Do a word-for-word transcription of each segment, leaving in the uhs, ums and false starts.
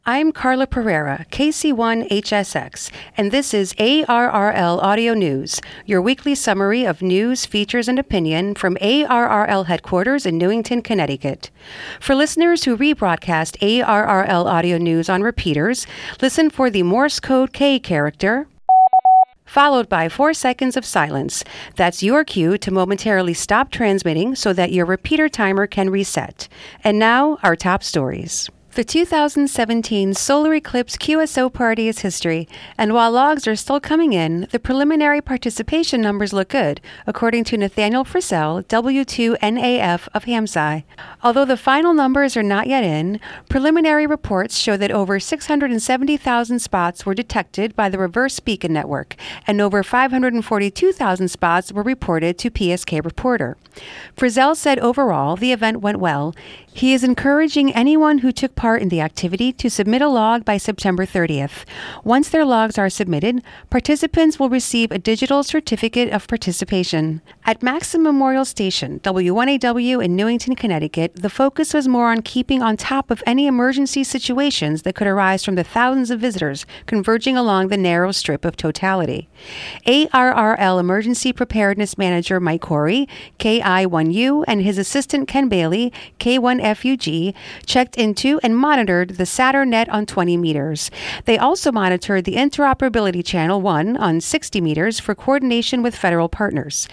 I'm Carla Pereira, K C one H S X, and this is A R R L Audio News, your weekly summary of news, features, and opinion from A R R L headquarters in Newington, Connecticut. For listeners who rebroadcast A R R L Audio News on repeaters, listen for the Morse code K character, followed by four seconds of silence. That's your cue to momentarily stop transmitting so that your repeater timer can reset. And now, our top stories. The two thousand seventeen solar eclipse Q S O party is history, and while logs are still coming in, the preliminary participation numbers look good, according to Nathaniel Frisell, W two N A F of HAMSI. Although the final numbers are not yet in, preliminary reports show that over six hundred seventy thousand spots were detected by the Reverse Beacon Network, and over five hundred forty-two thousand spots were reported to P S K Reporter. Frisell said overall, the event went well. He is encouraging anyone who took part in the activity to submit a log by September thirtieth. Once their logs are submitted, participants will receive a digital certificate of participation. At Maxim Memorial Station, W one A W in Newington, Connecticut, the focus was more on keeping on top of any emergency situations that could arise from the thousands of visitors converging along the narrow strip of totality. A R R L Emergency Preparedness Manager Mike Corey, K I one U, and his assistant Ken Bailey, K one F U G, checked into and monitored the SaturnNet on twenty meters. They also monitored the Interoperability Channel one on sixty meters for coordination with federal partners.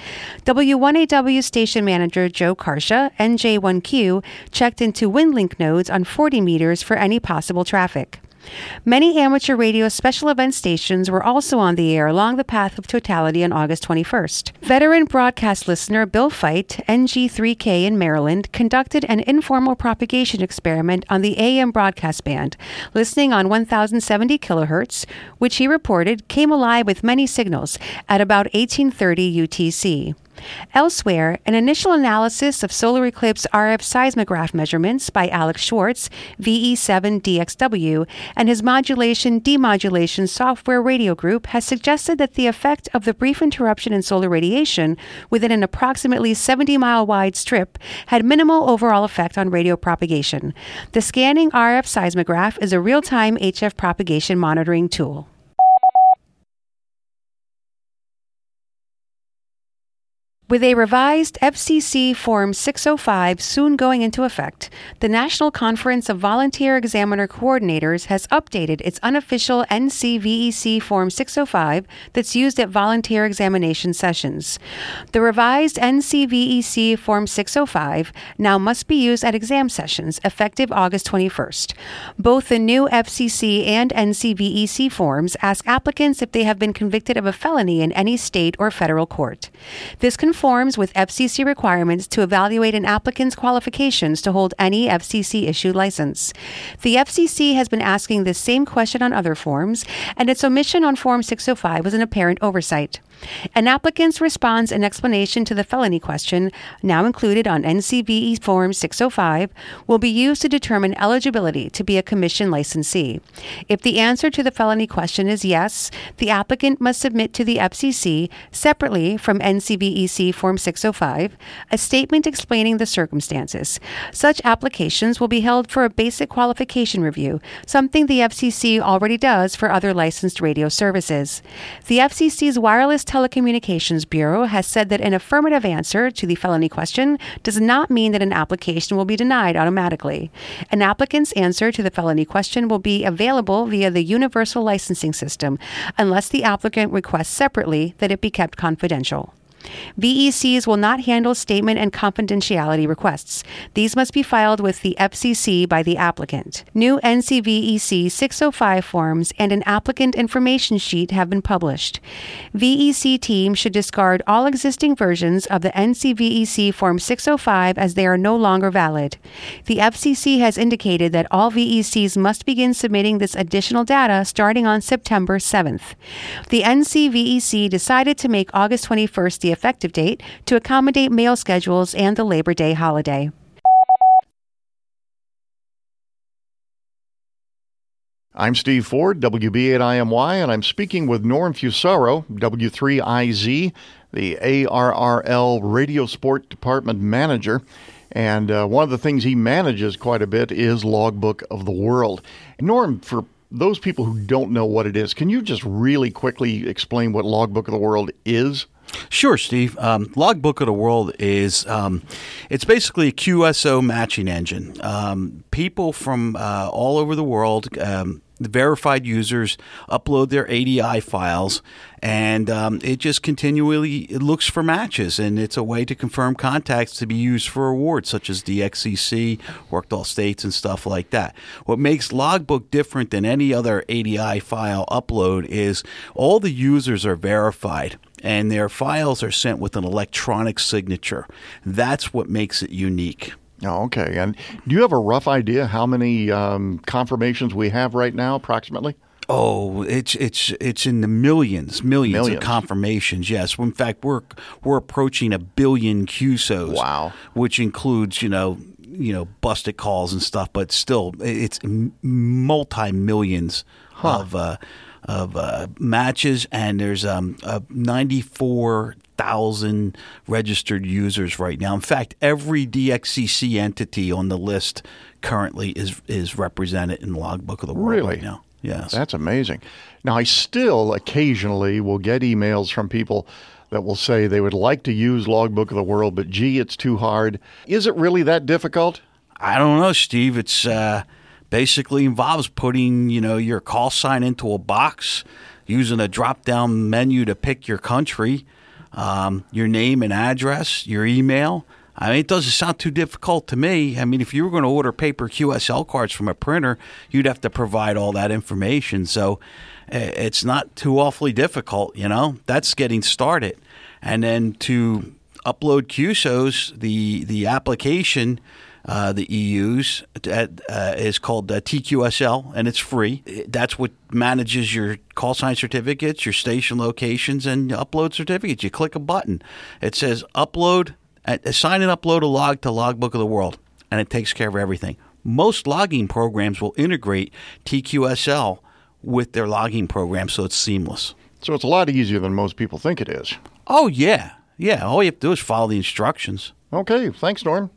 W one A W Station Manager Joe Karsha, N J one Q, checked into WindLink nodes on forty meters for any possible traffic. Many amateur radio special event stations were also on the air along the path of totality on August twenty-first. Veteran broadcast listener Bill Feit, N G three K in Maryland, conducted an informal propagation experiment on the A M broadcast band, listening on one thousand seventy kilohertz, which he reported came alive with many signals at about eighteen thirty U T C. Elsewhere, an initial analysis of solar eclipse R F seismograph measurements by Alex Schwartz, V E seven D X W, and his modulation-demodulation software radio group has suggested that the effect of the brief interruption in solar radiation within an approximately seventy-mile wide strip had minimal overall effect on radio propagation. The scanning R F seismograph is a real-time H F propagation monitoring tool. With a revised F C C Form six oh five soon going into effect, the National Conference of Volunteer Examiner Coordinators has updated its unofficial N C V E C Form six oh five that's used at volunteer examination sessions. The revised N C V E C Form six oh five now must be used at exam sessions effective August twenty-first. Both the new F C C and N C V E C forms ask applicants if they have been convicted of a felony in any state or federal court. This conforms with F C C requirements to evaluate an applicant's qualifications to hold any F C C-issued license. The F C C has been asking this same question on other forms, and its omission on Form six oh five was an apparent oversight. An applicant's response and explanation to the felony question, now included on N C V E Form six oh five, will be used to determine eligibility to be a commission licensee. If the answer to the felony question is yes, the applicant must submit to the F C C, separately from N C V E C Form six oh five, a statement explaining the circumstances. Such applications will be held for a basic qualification review, something the F C C already does for other licensed radio services. The F C C's Wireless Telecommunications Bureau has said that an affirmative answer to the felony question does not mean that an application will be denied automatically. An applicant's answer to the felony question will be available via the Universal Licensing System, unless the applicant requests separately that it be kept confidential. V E Cs will not handle statement and confidentiality requests. These must be filed with the F C C by the applicant. New N C V E C six oh five forms and an applicant information sheet have been published. V E C teams should discard all existing versions of the N C V E C Form six oh five as they are no longer valid. The F C C has indicated that all V E Cs must begin submitting this additional data starting on September seventh. The N C V E C decided to make August twenty-first the effective date to accommodate mail schedules and the Labor Day holiday. I'm Steve Ford, W B eight I M Y, and I'm speaking with Norm Fusaro, W three I Z, the A R R L Radio Sport Department Manager. And uh, one of the things he manages quite a bit is Logbook of the World. Norm, for those people who don't know what it is, can you just really quickly explain what Logbook of the World is? Sure, Steve. Um, Logbook of the World is um, it's basically a Q S O matching engine. Um, people from uh, all over the world, um, the verified users, upload their A D I files, and um, it just continually it looks for matches, and it's a way to confirm contacts to be used for awards such as the X C C, Worked All States, and stuff like that. What makes Logbook different than any other A D I file upload is all the users are verified, and their files are sent with an electronic signature. That's what makes it unique. Oh, okay. And do you have a rough idea how many um, confirmations we have right now, approximately? Oh, it's it's it's in the millions, millions, Millions. of confirmations. Yes, in fact, we're we're approaching a billion Q S Os. Wow. Which includes you know you know busted calls and stuff, but still, it's multi millions Huh. of uh, of uh, matches, and there's um uh, ninety-four thousand registered users right now. In fact, every D X C C entity on the list currently is is represented in Logbook of the World Really? right now. Yes. That's amazing. Now, I still occasionally will get emails from people that will say they would like to use Logbook of the World, but gee, it's too hard. Is it really that difficult? I don't know, Steve. It's uh, basically involves putting, you know, your call sign into a box, using a drop-down menu to pick your country, um, your name and address, your email. I mean, it doesn't sound too difficult to me. I mean, if you were going to order paper Q S L cards from a printer, you'd have to provide all that information. So it's not too awfully difficult, you know. That's getting started. And then to upload Q S Os, the, the application uh, that you use uh, is called uh, T Q S L, and it's free. That's what manages your call sign certificates, your station locations, and upload certificates. You click a button. It says upload. Assign and upload a log to Logbook of the World, and it takes care of everything. Most logging programs will integrate T Q S L with their logging program, so it's seamless. So it's a lot easier than most people think it is. Oh, yeah. Yeah, all you have to do is follow the instructions. Okay, thanks, Norm.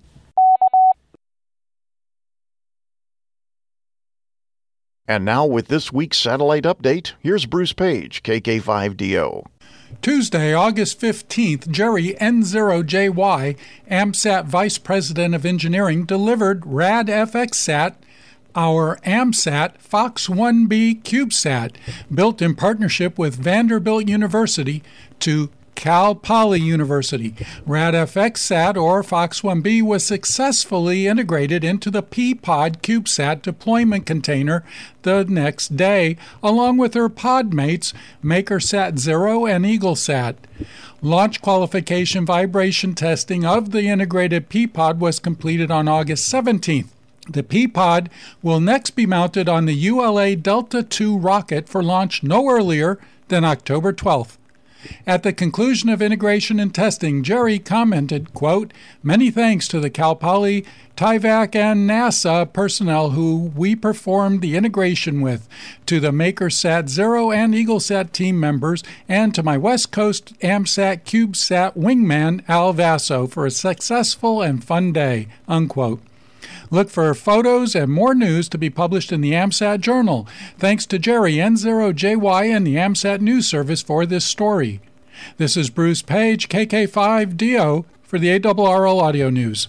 And now with this week's satellite update, here's Bruce Page, K K five D O. Tuesday, August fifteenth, Jerry N zero J Y, AMSAT Vice President of Engineering, delivered RadFXSat, our AMSAT Fox one B CubeSat, built in partnership with Vanderbilt University, to Cal Poly University. RadFXSat, or Fox one B, was successfully integrated into the P-Pod CubeSat deployment container the next day, along with her pod mates MakerSat Zero and EagleSat. Launch qualification vibration testing of the integrated P-Pod was completed on August seventeenth. The P-Pod will next be mounted on the U L A Delta two rocket for launch no earlier than October twelfth. At the conclusion of integration and testing, Jerry commented, quote, "Many thanks to the Cal Poly, T I V A C, and NASA personnel who we performed the integration with, to the MakerSat Zero and EagleSat team members, and to my West Coast AMSAT CubeSat wingman, Al Vasso, for a successful and fun day," unquote. Look for photos and more news to be published in the AMSAT Journal. Thanks to Jerry N zero J Y and the AMSAT News Service for this story. This is Bruce Page, K K five D O, for the A R R L Audio News.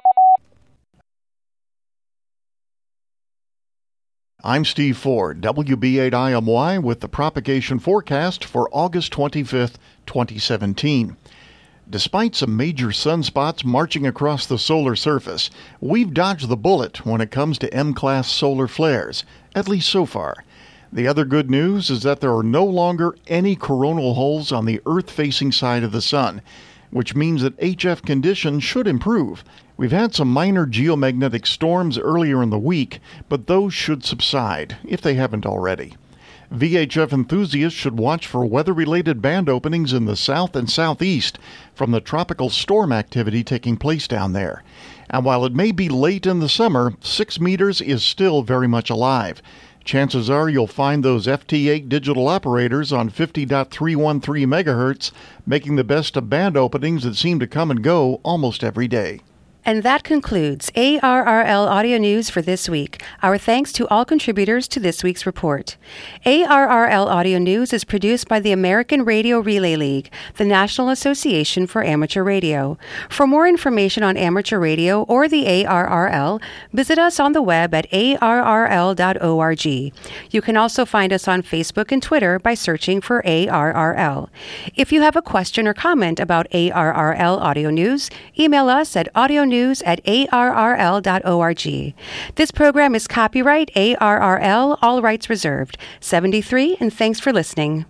I'm Steve Ford, W B eight I M Y, with the propagation forecast for August twenty-fifth, twenty seventeen. Despite some major sunspots marching across the solar surface, we've dodged the bullet when it comes to M-class solar flares, at least so far. The other good news is that there are no longer any coronal holes on the Earth-facing side of the sun, which means that H F conditions should improve. We've had some minor geomagnetic storms earlier in the week, but those should subside, if they haven't already. V H F enthusiasts should watch for weather-related band openings in the south and southeast from the tropical storm activity taking place down there. And while it may be late in the summer, six meters is still very much alive. Chances are you'll find those F T eight digital operators on fifty point three one three megahertz making the best of band openings that seem to come and go almost every day. And that concludes A R R L Audio News for this week. Our thanks to all contributors to this week's report. A R R L Audio News is produced by the American Radio Relay League, the National Association for Amateur Radio. For more information on amateur radio or the A R R L, visit us on the web at A R R L dot org. You can also find us on Facebook and Twitter by searching for A R R L. If you have a question or comment about A R R L Audio News, email us at audionews at A R R L dot org. This program is copyright A R R L, all rights reserved. seventy-three, and thanks for listening.